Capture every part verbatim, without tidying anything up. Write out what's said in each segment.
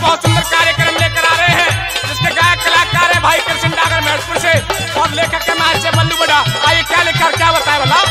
बहुत सुंदर कार्यक्रम लेकर आ रहे हैं, जिसके गायक कलाकार है भाई कृष्ण डागर महतपुर से और लेखक के मार से बल्लू बड़ा। आइए क्या लेकर क्या बताए बोला।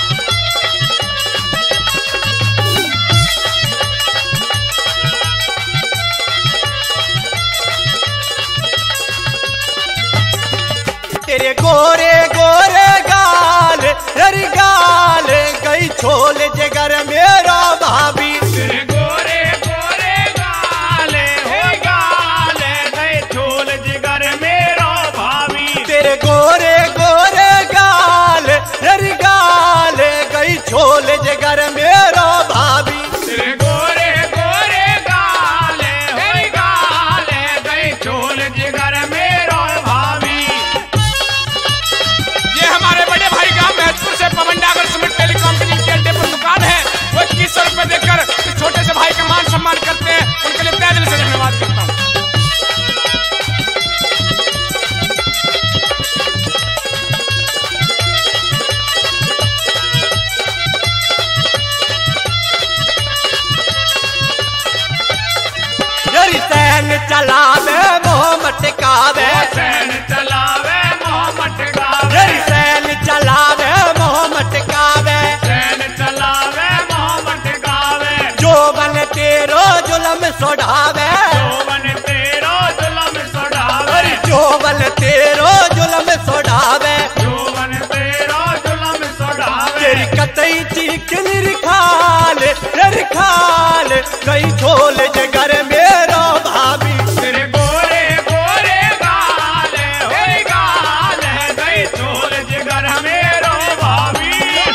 तेरे गोरे गोरे गाल तेरी गाल गई छोल जिगर मेरा भाभी। तेरे गोरे गोरे गाल हो गाल गई छोल जिगर मेरा भाभी। तेरे गोरे गोरे गाल तेरी गाल गई छोल जिगर मेरा भाभी। तेरे गोरे गोरे गाल हो गाल गई छोल जिगर मेरा भाभी। ये हमारे बड़े भाई गांव महतपुर से पवन डागर सीमेंट टेलीकॉम की जिनकी अड्डे पर दुकान है, वो इक्कीस सौ रुपए देकर इस छोटे से भाई का मान सम्मान करते हैं, उनके लिए तहे दिल से धन्यवाद करता हूँ। जरी सैन चलावे मोह मटकावे। सैन चलावे मोह मटकावे। जरी सैन चलावे मोह मटकावे। सैन चलावे मोह मटकावे। जोबन तेरो जुलम सोढ़ावे। जोबन तेरो जुलम सोढ़ावे। अरे जोबन तेरो जुलम सोढ़ावे। जोबन तेरो जुलम सोढ़ावे। तेरी कतई चीख निरखाल निरखाल कई छोल जगर मेरो भाभी। तेरे गोरे गोरे गाल हो गाल गई छोल जिगर मेरो भाभी।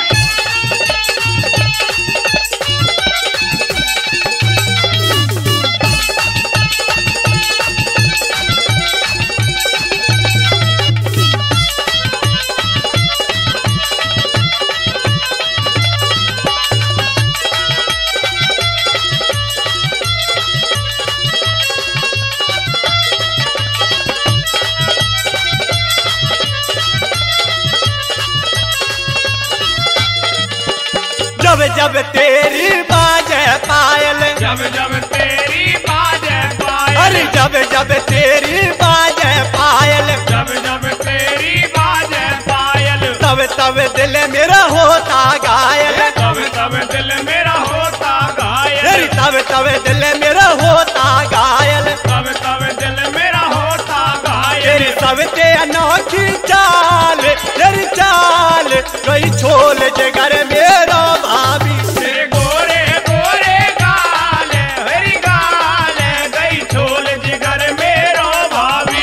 जब जब तेरी बाजे पायल। जब जब तेरी बाजे पायल। अरे जब जब तेरी बाजे पायल। जब जब तेरी बाजे पायल। तब तब दिल मेरा होता घायल। तब तब दिल मेरा होता घायल। अरे तब तब दिल मेरा होता घायल। तब तब दिल मेरा होता घायल। तेरी सबसे अनोखी चाल तेरी चाल कई छोल जगर मेरा भाभी। तेरे गोरे गोरे गाल हरी गाल गई छोल जिगर मेरो भाभी।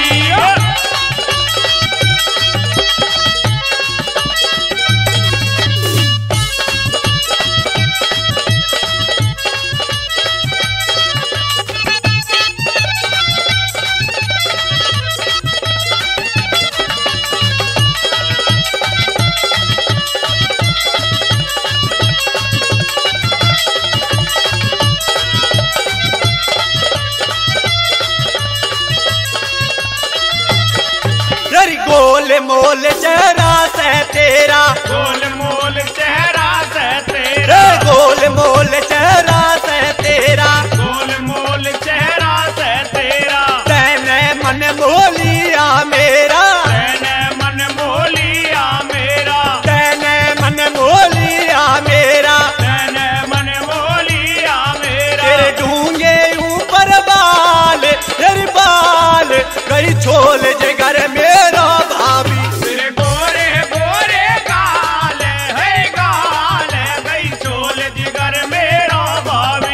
तेरी गोल मोल चेहरा से तेरा। गोल मोल चेहरा से तेरा। रे गोल मोल चेहरा से तेरा। गोल मोल चेहरा से तेरा। तैने मन मोलिया मेरा। तैने मन मोलिया मेरा। तैने मन मोलिया मेरा। तैने मन मोलिया मेरा। तेरे ढूंगे ऊपर बाल तेरे बाल कई छोल जिगर मेरा भाभी। तेरे गोरे गोरे गाल है गाल गई छोल जिगर मेरा भाभी।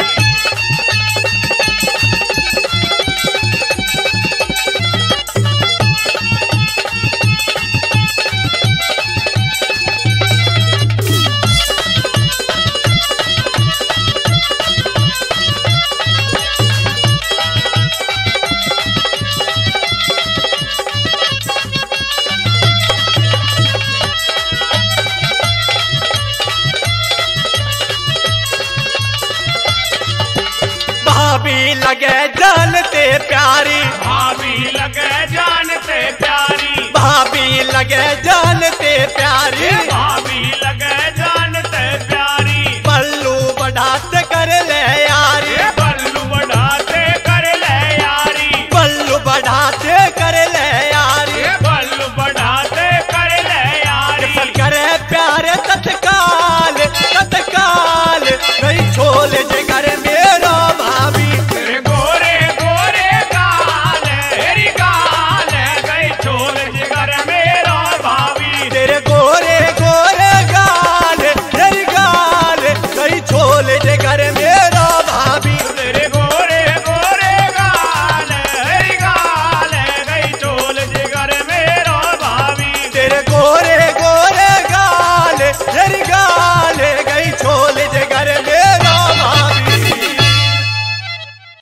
भाभी लगे जानते प्यारी। भाभी लगे जानते प्यारी। भाभी लगे जानते प्यारी। भाभी लगे